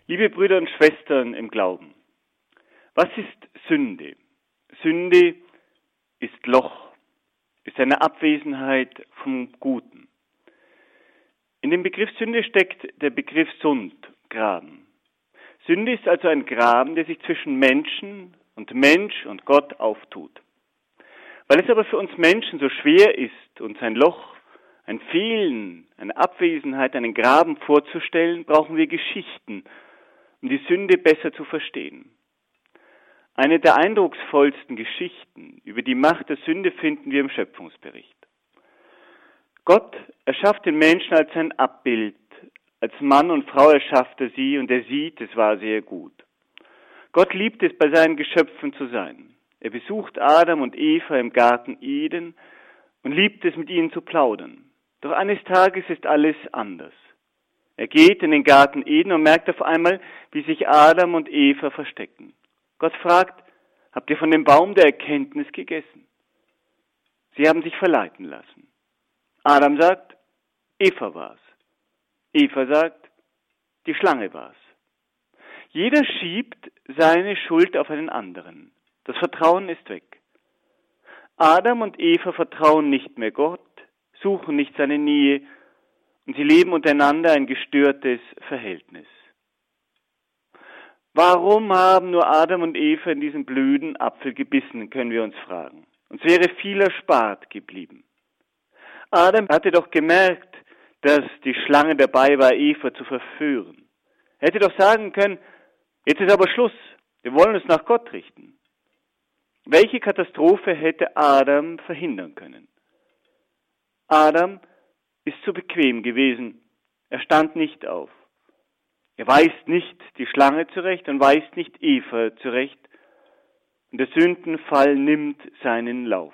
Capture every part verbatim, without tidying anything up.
Liebe Brüder und Schwestern im Glauben, was ist Sünde? Sünde ist Loch, ist eine Abwesenheit vom Guten. In dem Begriff Sünde steckt der Begriff Sund, Graben. Sünde ist also ein Graben, der sich zwischen Menschen und Mensch und Gott auftut. Weil es aber für uns Menschen so schwer ist, uns ein Loch, ein Fehlen, eine Abwesenheit, einen Graben vorzustellen, brauchen wir Geschichten, um die Sünde besser zu verstehen. Eine der eindrucksvollsten Geschichten über die Macht der Sünde finden wir im Schöpfungsbericht. Gott erschafft den Menschen als sein Abbild, als Mann und Frau erschafft er sie und er sieht, es war sehr gut. Gott liebt es, bei seinen Geschöpfen zu sein. Er besucht Adam und Eva im Garten Eden und liebt es, mit ihnen zu plaudern. Doch eines Tages ist alles anders. Er geht in den Garten Eden und merkt auf einmal, wie sich Adam und Eva verstecken. Gott fragt, habt ihr von dem Baum der Erkenntnis gegessen? Sie haben sich verleiten lassen. Adam sagt, Eva war's. Eva sagt, die Schlange war's. Jeder schiebt seine Schuld auf einen anderen. Das Vertrauen ist weg. Adam und Eva vertrauen nicht mehr Gott, suchen nicht seine Nähe und sie leben untereinander ein gestörtes Verhältnis. Warum haben nur Adam und Eva in diesen blöden Apfel gebissen, können wir uns fragen. Uns wäre viel erspart geblieben. Adam hatte doch gemerkt, dass die Schlange dabei war, Eva zu verführen. Er hätte doch sagen können, jetzt ist aber Schluss, wir wollen uns nach Gott richten. Welche Katastrophe hätte Adam verhindern können? Adam ist zu bequem gewesen. Er stand nicht auf. Er weist nicht die Schlange zurecht und weist nicht Eva zurecht. Und der Sündenfall nimmt seinen Lauf.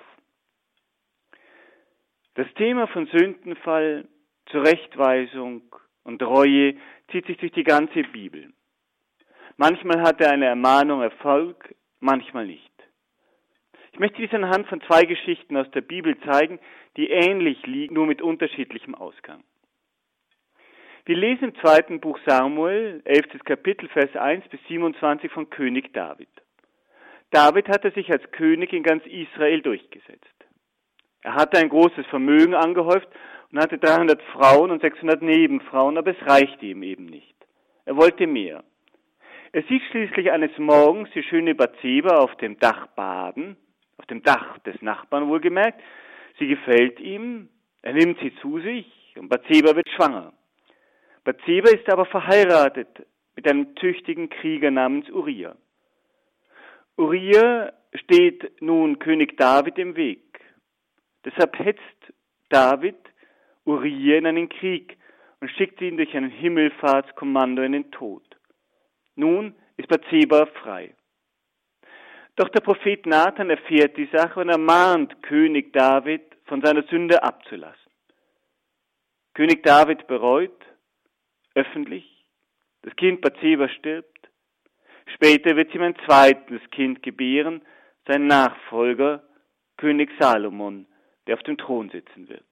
Das Thema von Sündenfall, Zurechtweisung und Reue zieht sich durch die ganze Bibel. Manchmal hat er eine Ermahnung Erfolg, manchmal nicht. Ich möchte dies anhand von zwei Geschichten aus der Bibel zeigen, die ähnlich liegen, nur mit unterschiedlichem Ausgang. Wir lesen im zweiten Buch Samuel, elftes Kapitel, Vers eins bis siebenundzwanzig von König David. David hatte sich als König in ganz Israel durchgesetzt. Er hatte ein großes Vermögen angehäuft und hatte dreihundert Frauen und sechshundert Nebenfrauen, aber es reichte ihm eben nicht. Er wollte mehr. Er sieht schließlich eines Morgens die schöne Bathseba auf dem Dach baden, auf dem Dach des Nachbarn wohlgemerkt. Sie gefällt ihm, er nimmt sie zu sich und Bathseba wird schwanger. Bathseba ist aber verheiratet mit einem tüchtigen Krieger namens Uriah. Uriah steht nun König David im Weg. Deshalb hetzt David Uriah in einen Krieg und schickt ihn durch ein Himmelfahrtskommando in den Tod. Nun ist Bathseba frei. Doch der Prophet Nathan erfährt die Sache und ermahnt König David, von seiner Sünde abzulassen. König David bereut, öffentlich, das Kind Bathseba stirbt. Später wird sie ihm ein zweites Kind gebären, sein Nachfolger, König Salomon, der auf dem Thron sitzen wird.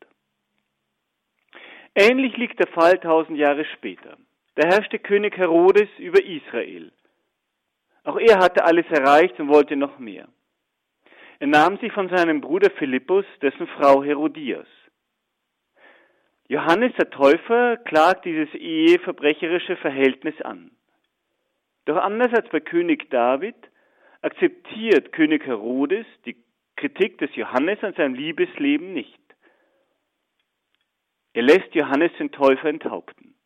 Ähnlich liegt der Fall tausend Jahre später. Da herrschte König Herodes über Israel. Auch er hatte alles erreicht und wollte noch mehr. Er nahm sich von seinem Bruder Philippus, dessen Frau Herodias. Johannes der Täufer klagt dieses eheverbrecherische Verhältnis an. Doch anders als bei König David akzeptiert König Herodes die Kritik des Johannes an seinem Liebesleben nicht. Er lässt Johannes den Täufer enthaupten.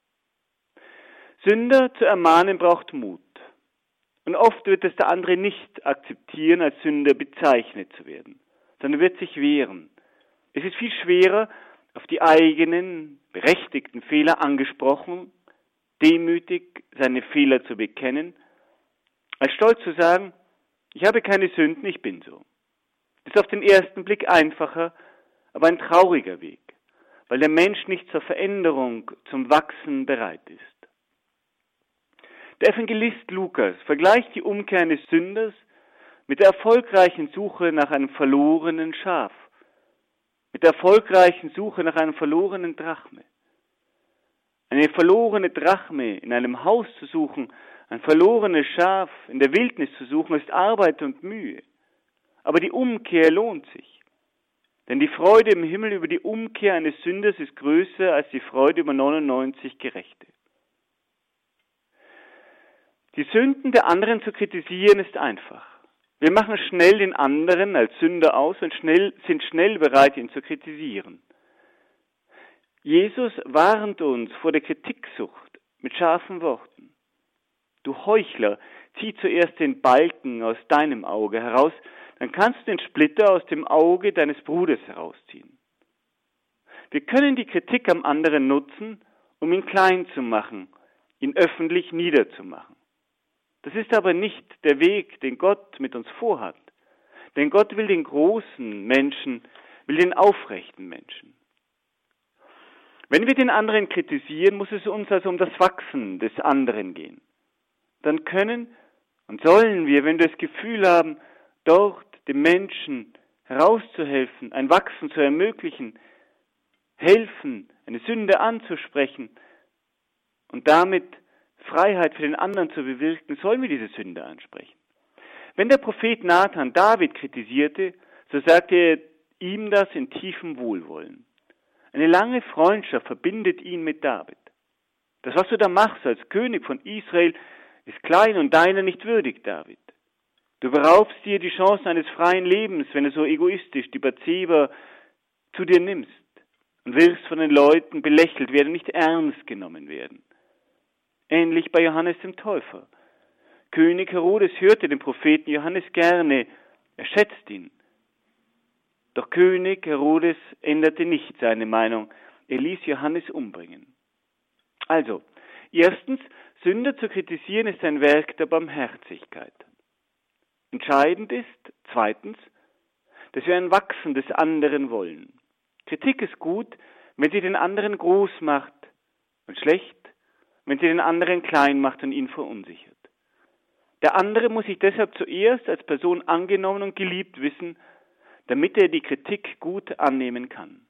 Sünder zu ermahnen braucht Mut. Und oft wird es der andere nicht akzeptieren, als Sünder bezeichnet zu werden, sondern wird sich wehren. Es ist viel schwerer, auf die eigenen, berechtigten Fehler angesprochen, demütig seine Fehler zu bekennen, als stolz zu sagen, ich habe keine Sünden, ich bin so. Das ist auf den ersten Blick einfacher, aber ein trauriger Weg, weil der Mensch nicht zur Veränderung, zum Wachsen bereit ist. Der Evangelist Lukas vergleicht die Umkehr eines Sünders mit der erfolgreichen Suche nach einem verlorenen Schaf, mit der erfolgreichen Suche nach einem verlorenen Drachme. Eine verlorene Drachme in einem Haus zu suchen, ein verlorenes Schaf in der Wildnis zu suchen, ist Arbeit und Mühe. Aber die Umkehr lohnt sich. Denn die Freude im Himmel über die Umkehr eines Sünders ist größer als die Freude über neunundneunzig Gerechte. Die Sünden der anderen zu kritisieren ist einfach. Wir machen schnell den anderen als Sünder aus und schnell, sind schnell bereit, ihn zu kritisieren. Jesus warnt uns vor der Kritiksucht mit scharfen Worten. Du Heuchler, zieh zuerst den Balken aus deinem Auge heraus, dann kannst du den Splitter aus dem Auge deines Bruders herausziehen. Wir können die Kritik am anderen nutzen, um ihn klein zu machen, ihn öffentlich niederzumachen. Das ist aber nicht der Weg, den Gott mit uns vorhat. Denn Gott will den großen Menschen, will den aufrechten Menschen. Wenn wir den anderen kritisieren, muss es uns also um das Wachsen des anderen gehen. Dann können und sollen wir, wenn wir das Gefühl haben, dort dem Menschen herauszuhelfen, ein Wachsen zu ermöglichen, helfen, eine Sünde anzusprechen und damit Freiheit für den anderen zu bewirken, sollen wir diese Sünde ansprechen. Wenn der Prophet Nathan David kritisierte, so sagte er ihm das in tiefem Wohlwollen. Eine lange Freundschaft verbindet ihn mit David. Das, was du da machst als König von Israel, ist klein und deiner nicht würdig, David. Du beraubst dir die Chance eines freien Lebens, wenn du so egoistisch die Bathseba zu dir nimmst und wirst von den Leuten belächelt werden, nicht ernst genommen werden. Ähnlich bei Johannes dem Täufer. König Herodes hörte den Propheten Johannes gerne, er schätzt ihn. Doch König Herodes änderte nicht seine Meinung, er ließ Johannes umbringen. Also, erstens, Sünder zu kritisieren ist ein Werk der Barmherzigkeit. Entscheidend ist, zweitens, dass wir ein Wachsen des anderen wollen. Kritik ist gut, wenn sie den anderen groß macht, und schlecht, wenn sie den anderen klein macht und ihn verunsichert. Der andere muss sich deshalb zuerst als Person angenommen und geliebt wissen, damit er die Kritik gut annehmen kann.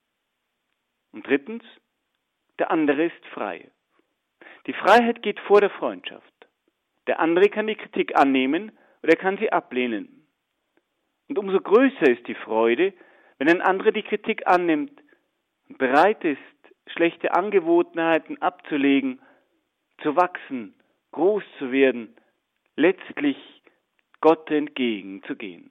Und drittens, der andere ist frei. Die Freiheit geht vor der Freundschaft. Der andere kann die Kritik annehmen oder er kann sie ablehnen. Und umso größer ist die Freude, wenn ein anderer die Kritik annimmt und bereit ist, schlechte Angewohnheiten abzulegen, zu wachsen, groß zu werden, letztlich Gott entgegenzugehen.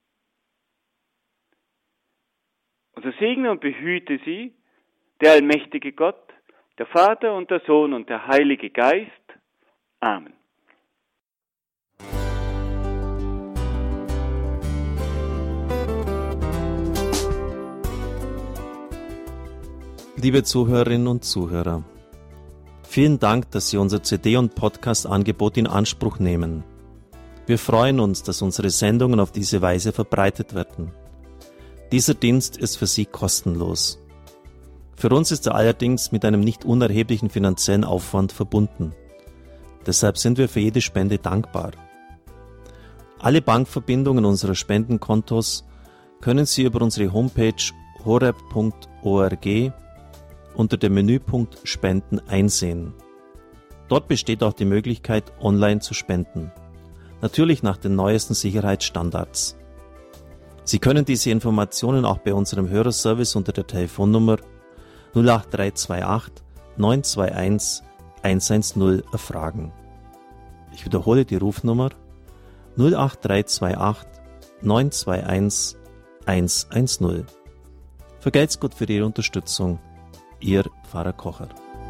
Und so segne und behüte sie der allmächtige Gott, der Vater und der Sohn und der Heilige Geist. Amen. Liebe Zuhörerinnen und Zuhörer, vielen Dank, dass Sie unser C D- und Podcast-Angebot in Anspruch nehmen. Wir freuen uns, dass unsere Sendungen auf diese Weise verbreitet werden. Dieser Dienst ist für Sie kostenlos. Für uns ist er allerdings mit einem nicht unerheblichen finanziellen Aufwand verbunden. Deshalb sind wir für jede Spende dankbar. Alle Bankverbindungen unserer Spendenkontos können Sie über unsere Homepage horeb punkt org unter dem Menüpunkt Spenden einsehen. Dort besteht auch die Möglichkeit, online zu spenden. Natürlich nach den neuesten Sicherheitsstandards. Sie können diese Informationen auch bei unserem Hörerservice unter der Telefonnummer null acht drei zwei acht neun zwei eins eins eins null erfragen. Ich wiederhole die Rufnummer null acht drei zwei acht neun zwei eins eins eins null. Vergelt's Gott für Ihre Unterstützung. Ihr Pfarrer Kocher.